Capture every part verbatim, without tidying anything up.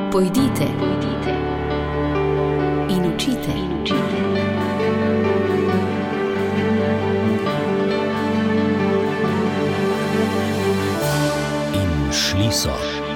Pojdite, pojdite in učite, in učite. In šli so.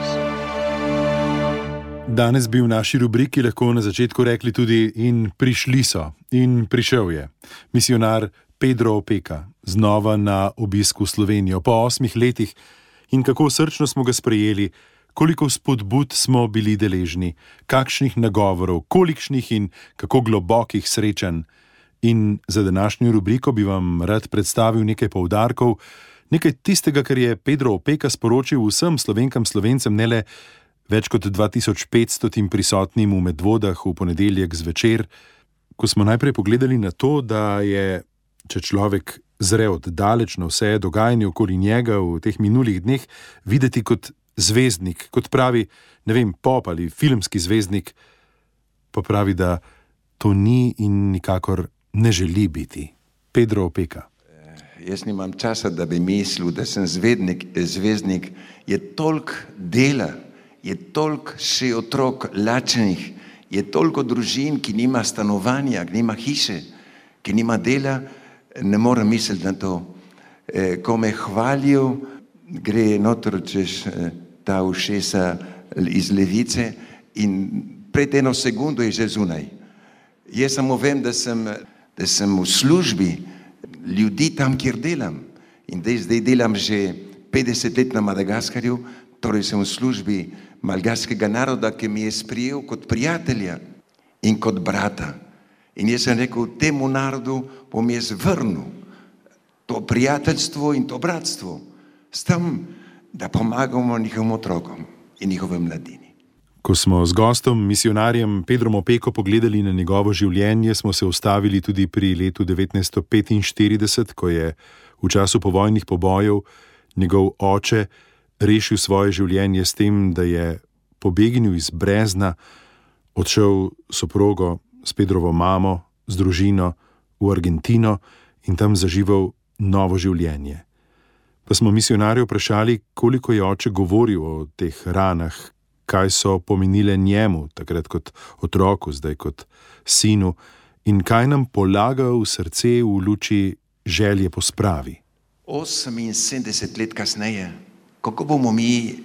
Danes bi v naši rubriki lahko na začetku rekli tudi in prišli so. In prišel je misionar Pedro Opeka, znova na obisku v Slovenijo po osmih letih, in kako srčno smo ga sprejeli, koliko spodbud smo bili deležni, kakšnih nagovorov, kolikšnih in kako globokih srečanj. In za današnjo rubriko bi vam rad predstavil nekaj poudarkov, nekaj tistega, kar je Pedro Opeka sporočil vsem Slovenkam, Slovencem, ne le več kot dva tisoč petsto prisotnim v Medvodah v ponedeljek zvečer, ko smo najprej pogledali na to, da je, če človek zre od daleč na vse dogajanje okoli njega v teh minulih dneh, videti kot zvezdnik, kot pravi, ne vem, pop ali filmski zvezdnik, pa pravi, da to ni in nikakor ne želi biti. Pedro Opeka. Jaz nimam časa, da bi mislil, da sem zvezdnik, zvezdnik. Je toliko dela, je toliko še otrok lačenih, je toliko družin, ki nima stanovanja, ki nima hiše, ki nima dela, ne morem misliti na to. E, ko me hvalijo, gre noter čez ta ušesa iz levice in pred eno sekundo je že zunaj. Jaz samo vem, da sem, da sem v službi ljudi tam, kjer delam. In da zdaj delam že petdeset let na Madagaskarju, torej sem v službi malgaškega naroda, ki mi je sprijel kot prijatelja in kot brata. In jaz sem rekel, temu narodu bom jaz vrnil to prijateljstvo in to bratstvo s tem, da pomagamo njihovim otrokom in njihove mladini. Ko smo z gostom, misionarjem Pedrom Opeko pogledali na njegovo življenje, smo se ustavili tudi pri letu devetnajststo petinštirideset, ko je v času povojnih pobojev njegov oče rešil svoje življenje s tem, da je pobegnil iz Brezna, odšel soprogo s Pedrovo mamo, z družino v Argentino in tam zaživel novo življenje. Pa smo misionarje vprašali, koliko je oče govoril o teh ranah, kaj so pomenile njemu, takrat kot otroku, zdaj kot sinu, in kaj nam polaga v srce v luči želje po spravi. oseminsedemdeset let kasneje, kako bomo mi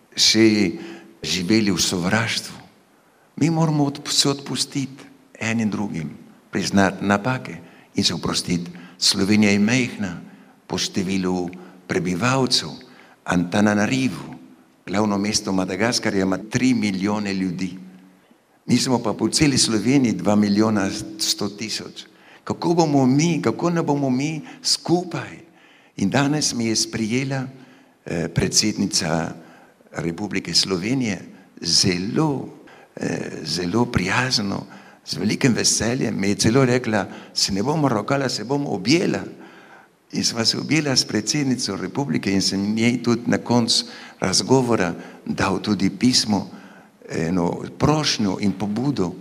še živeli v sovraštvu? Mi moramo se odpustiti enim drugim, priznati napake in se oprostiti. Slovenija je majhna po številu prebivalcev. Antananarivu, glavno mesto Madagaskarja, ima tri milijone ljudi. Mi smo pa po celi Sloveniji dva milijona sto tisoč. Kako bomo mi, kako ne bomo mi skupaj? In danes mi je sprijela eh, predsednica Republike Slovenije zelo, eh, zelo prijazno, z velikim veseljem. Mi je celo rekla, se ne bomo rokala, se bomo objela. In sva se objela s predsednico Republike in sem njej tudi na koncu razgovora dal tudi pismo, eno prošnjo in pobudo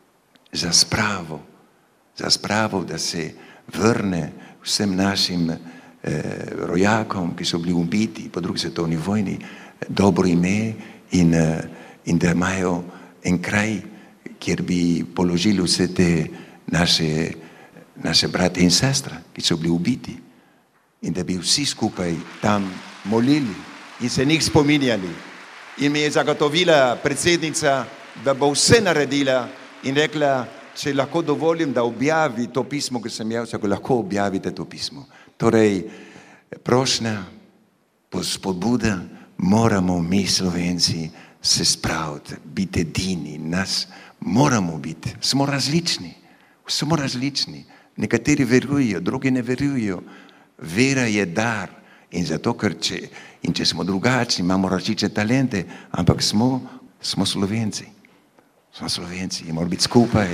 za spravo, za spravo, da se vrne vsem našim eh, rojakom, ki so bili ubiti po drugi svetovni vojni, dobro ime in, eh, in da imajo en kraj, kjer bi položili vse te naše, naše brate in sestre, ki so bili ubiti. In da bi vsi skupaj tam molili in se njih spominjali. In mi je zagotovila predsednica, da bo vse naredila in rekla, če lahko dovolim, da objavi to pismo, ki sem jaz, ako lahko objavite to pismo. Torej, prošnja, spodbuda, moramo mi Slovenci se spraviti, biti edini, nas moramo biti, smo različni, smo različni. Nekateri verujejo, drugi ne verujejo. Vera je dar in zato, ker če, in če smo drugačni, imamo različne talente, ampak smo, smo Slovenci. Smo Slovenci in moramo biti skupaj.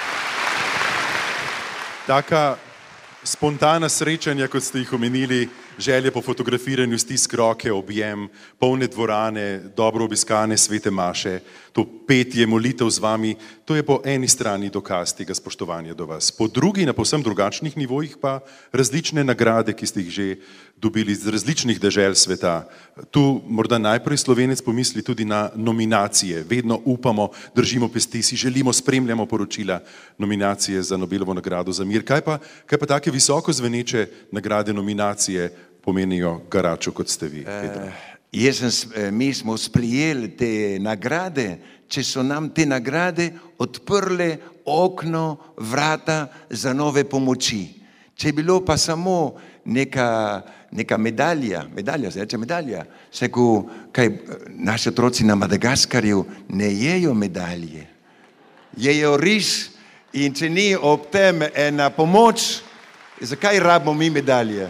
Taka spontana srečanja, kot ste jih omenili, želje po fotografiranju, stisk roke, objem, polne dvorane, dobro obiskane svete maše, to petje, molitev z vami, to je po eni strani dokaz tega spoštovanja do vas. Po drugi, na povsem drugačnih nivojih pa različne nagrade, ki ste jih že dobili iz različnih dežel sveta. Tu morda najprej Slovenec pomisli tudi na nominacije. Vedno upamo, držimo pesti, si želimo, spremljamo poročila nominacije za Nobelovo nagrado za mir. Kaj pa, kaj pa take visoko zveneče nagrade, nominacije pomenijo garaču, kot ste vi? Uh, jaz sem, mi smo sprijeli te nagrade, če so nam te nagrade odprle okno, vrata za nove pomoči. Če je bilo pa samo neka, neka medalja, medalja, se reče medalja, se ko, kaj naši otroci na Madagaskarju ne jejo medalje, jejo riž in če ni ob tem ena pomoč, zakaj rabimo mi medalje?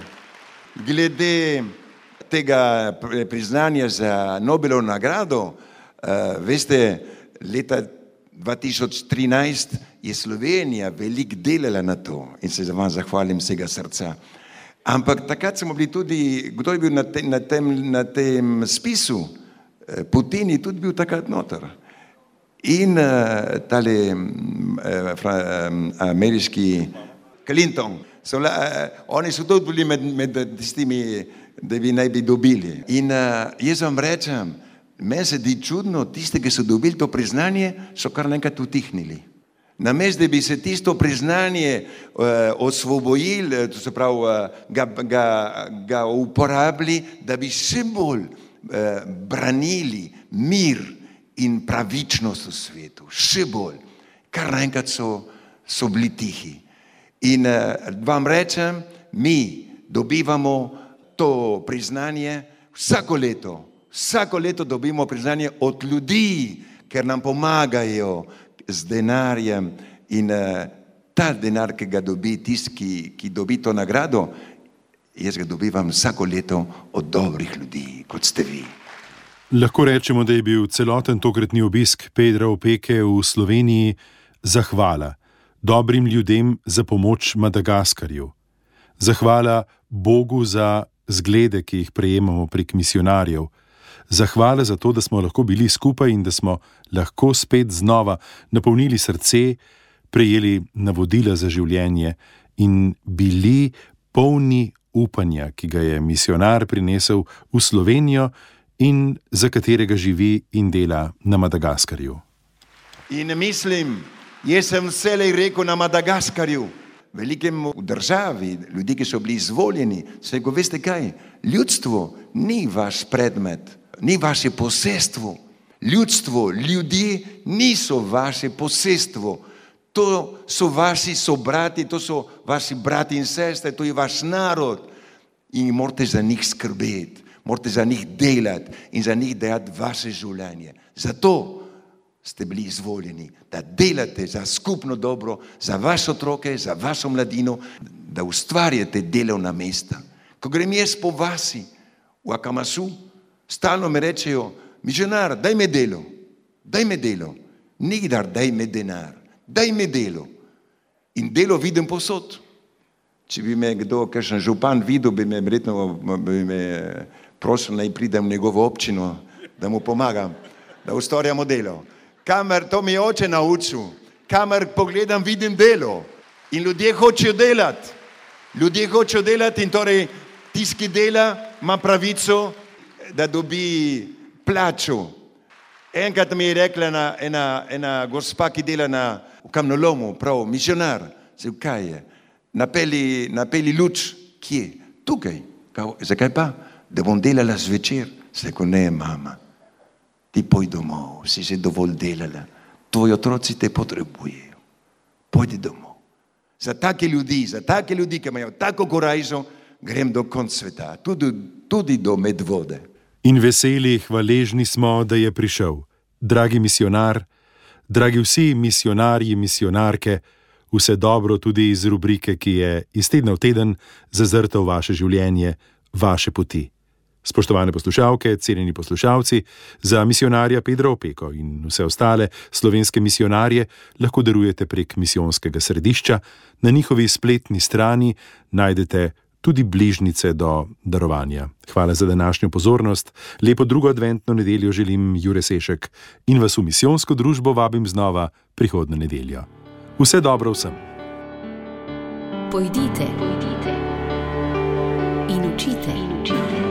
Glede tega priznanja za Nobelovo nagrado, uh, veste, leta dva tisoč trinajst je Slovenija veliko delala na to in se za vam zahvalim vsega srca. Ampak takrat smo bili tudi, kdo je bil na, te, na, tem, na tem spisu, Putin je tudi bil takrat noter. In uh, tale uh, fra, um, ameriški Clinton, so, uh, oni so tudi bili med, med tistimi, da bi naj bi dobili. In uh, jaz vam rečem, meni se di čudno, tiste, ki so dobili to priznanje, so kar nekaj utihnili. Namesto, da bi se tisto priznanje uh, osvobodili, to se pravi, uh, ga, ga, ga uporabili, da bi še bolj uh, branili mir in pravičnost v svetu, še bolj. Kar naenkrat so, so bili tihi. In uh, vam rečem, mi dobivamo to priznanje vsako leto. Vsako leto dobimo priznanje od ljudi, ker nam pomagajo z denarjem in uh, ta denar, ki ga dobi tisti, ki, ki dobi to nagrado, jaz ga dobivam vsako leto od dobrih ljudi, kot ste vi. Lahko rečemo, da je bil celoten tokratni obisk Pedra Opeke v Sloveniji zahvala dobrim ljudem za pomoč Madagaskarju. Zahvala Bogu za zglede, ki jih prejemamo prek misionarjev. Zahvala za to, da smo lahko bili skupaj in da smo lahko spet znova napolnili srce, prejeli navodila za življenje in bili polni upanja, ki ga je misionar prinesel v Slovenijo in za katerega živi in dela na Madagaskarju. In mislim, jaz sem vselej rekel na Madagaskarju, velikem državi, ljudi, ki so bili izvoljeni, se go, veste kaj, ljudstvo ni vaš predmet, ni vaše posestvo. Ljudstvo, ljudje niso vaše posestvo. To so vaši sobrati, to so vaši brati in sestre, to je vaš narod. In morate za njih skrbeti, morate za njih delati in za njih dajati vaše življenje. Zato ste bili izvoljeni, da delate za skupno dobro, za vaše otroke, za vašo mladino, da ustvarjate delovna mesta. Ko grem jaz po vasi v Akamasu, stalno me rečejo, misionar, daj me delo, daj me delo, nikdar daj me denar, daj me delo. In delo vidim posod. Če bi me kdo, kakšen župan videl, bi me verjetno bi me prosil, naj pridem v njegovo občino, da mu pomagam, da ustvarjamo delo. Kamer, to mi je oče naučil, kamer pogledam, vidim delo. In ljudje hočejo delati. Ljudje hočejo delati in torej tisti, ki dela, ima pravico, da dobi plačo. Enkrat mi je rekla ena, ena, ena gospa, ki dela na, v kamnolomu, prav, misionar. Se, kaj je? Napeli, napeli luč. Kje? Tukaj. Kao, zakaj pa? Da bom delala zvečer. Se, ko ne, mama, ti poj domov, si že dovolj delala. Tvoji otroci te potrebujejo. Pojdi domov. Za take ljudi, za take ljudi, ki imajo tako korajžo, grem do konca sveta, tudi, tudi do Medvode. In veseli, hvaležni smo, da je prišel. Dragi misionar, dragi vsi misionarji, misionarke, vse dobro tudi iz rubrike, ki je iz tedna v teden zazrta v vaše življenje, vaše poti. Spoštovane poslušalke, cenjeni poslušalci, za misionarja Pedra Opeko in vse ostale slovenske misionarje lahko darujete prek misijonskega središča. Na njihovi spletni strani najdete tudi bližnjice do darovanja. Hvala za današnjo pozornost. Lepo drugo adventno nedeljo želim, Jure Sešek, in vas v misijonsko družbo vabim znova prihodnjo nedeljo. Vse dobro vsem. Pojdite, pojdite in učite, in učite.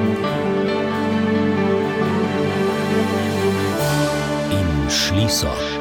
In šli so.